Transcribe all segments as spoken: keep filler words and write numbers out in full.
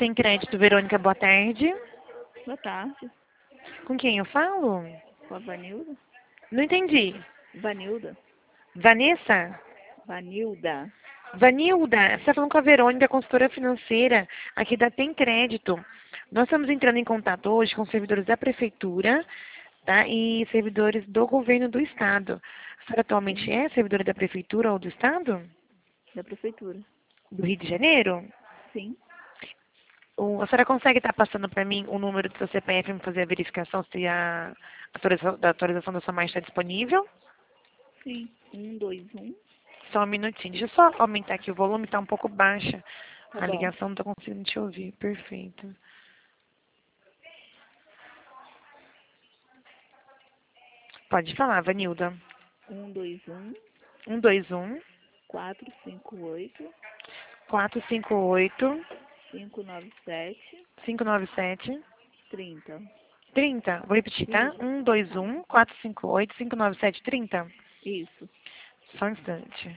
Tem crédito, Verônica, boa tarde. Boa tarde. Com quem eu falo? Com a Vanilda? Não entendi. Vanilda? Vanessa? Vanilda. Vanilda, você está falando com a Verônica, consultora financeira aqui da Tem Crédito. Nós estamos entrando em contato hoje com servidores da Prefeitura, tá? E servidores do governo do Estado. A senhora atualmente Sim. é servidora da Prefeitura ou do Estado? Da prefeitura. Do Rio de Janeiro? Sim. O- A senhora consegue estar passando para mim o número do seu C P F para fazer a verificação se a atualização, da atualização da sua marcha está disponível? Sim. Um, dois, um. Só um minutinho. Deixa eu só aumentar aqui o volume, está um pouco baixa. Tá A bom. ligação não está conseguindo te ouvir. Perfeito. Pode falar, Vanilda. Um, dois, um. um dois um, Quatro, cinco, oito. quatro cinco oito, Cinco, nove, sete. cinco nove sete, Trinta. trinta. Vou repetir, tá? Isso. um dois um, quatro cinco oito, cinco nove sete, trinta. Isso. Só um instante.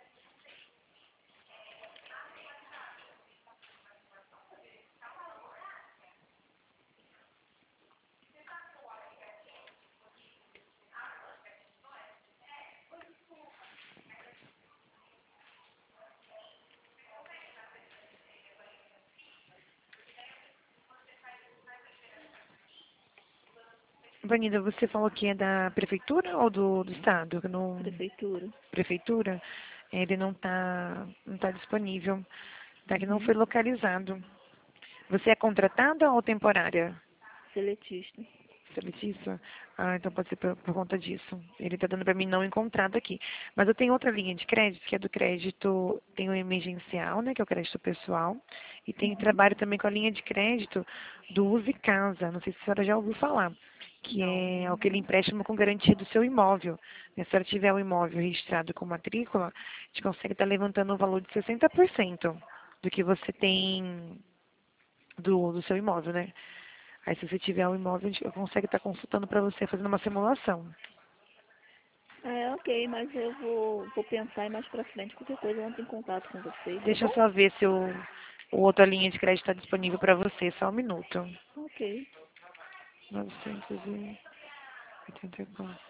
Vanilda, você falou que é da prefeitura ou do, do estado? Que não... Prefeitura. Prefeitura? Ele não está não tá disponível. Tá? Que não Uhum. foi localizado. Você é contratada ou temporária? Seletista. Seletista? Ah, então pode ser por, por conta disso. Ele está dando para mim não encontrado aqui. Mas eu tenho outra linha de crédito, que é do crédito, tem o emergencial, né, que é o crédito pessoal, e tem Uhum. trabalho também com a linha de crédito do Use Casa. Não sei se a senhora já ouviu falar, que Não. é aquele empréstimo com garantia do seu imóvel. Se a senhora tiver o imóvel registrado com matrícula, a gente consegue estar levantando o valor de sessenta por cento do que você tem do, do seu imóvel, né? Aí se você tiver o imóvel, a gente consegue estar consultando para você, fazendo uma simulação. É, ok, mas eu vou, vou pensar e mais pra frente. Qualquer coisa eu entro em contato com vocês, tá Deixa eu bom? só ver se o, o outra linha de crédito está disponível para você, só um minuto. Ok. novecentos e oitenta e quatro.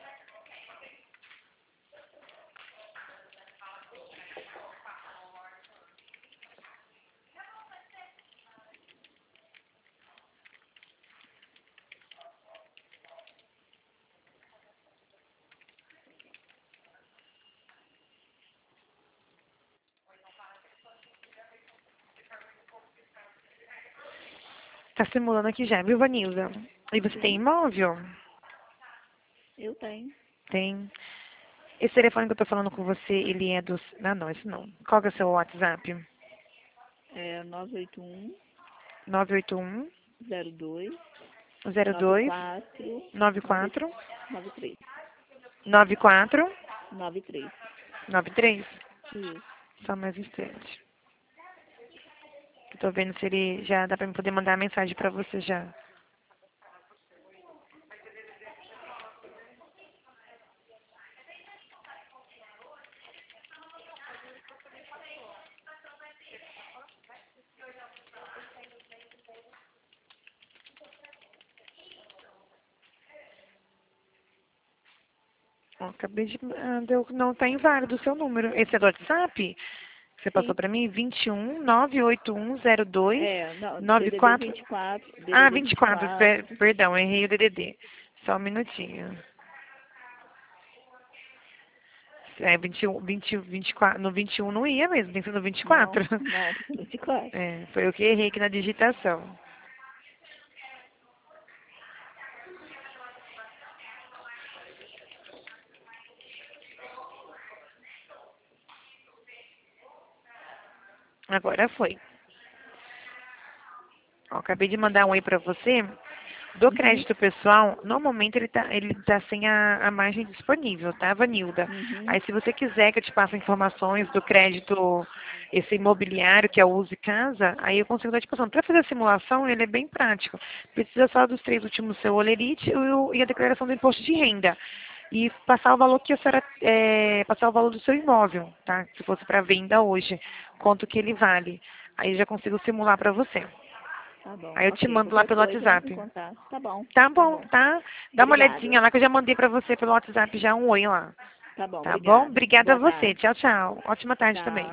Tá simulando aqui já, viu, Vanilda? E você tem Sim, imóvel? eu tenho. Tem. Esse telefone que eu tô falando com você, ele é dos... Ah, não, isso não. Qual que é o seu WhatsApp? É nove oito um, nove oito um, zero dois, zero nove dois, quatro, nove nove, quatro, nove três. nove quatro, Nove três. nove três. Isso. Só mais um instante. Eu tô vendo se ele já dá pra eu poder mandar a mensagem pra você já. Ó, acabei de... Ah, deu... Não, tá inválido o seu número. Esse é do WhatsApp? Que você passou Sim. pra mim? vinte e um, nove oito um, zero dois, É, não, nove D D D quatro... vinte e quatro, Ah, D D D vinte e vinte e quatro. Per... quatro. Perdão, errei o D D D. Só um minutinho. É, vinte e um, vinte, vinte e quatro, no vinte e um não ia mesmo, tem que ser no vinte e Não, quatro. não, tem que ser vinte e quatro. É, foi eu que errei aqui na digitação. Agora foi. Ó, acabei de mandar um oi pra você. Do Uhum, crédito pessoal, normalmente ele tá, ele tá sem a, a margem disponível, tá, Vanilda? uhum. Aí se você quiser que eu te passe informações do crédito, esse imobiliário que é o Use Casa, aí eu consigo dar te passando. Para fazer a simulação, ele é bem prático. Precisa só dos três últimos seu olerite e, o- e a declaração do imposto de renda. E passar o valor que a senhora, é, passar o valor do seu imóvel, tá? Se fosse para venda hoje, quanto que ele vale. Aí eu já consigo simular para você. Tá bom. Aí eu te Ok, mando lá qualquer pelo coisa, entre em WhatsApp. contato. Tá bom. Tá Tá bom, bom. tá? Dá uma Obrigada. olhadinha lá que eu já mandei pra você pelo WhatsApp já um oi lá. Tá bom, Tá bom? obrigada. Obrigada a Boa você. tarde. Tchau, tchau. Ótima tarde Tchau. também.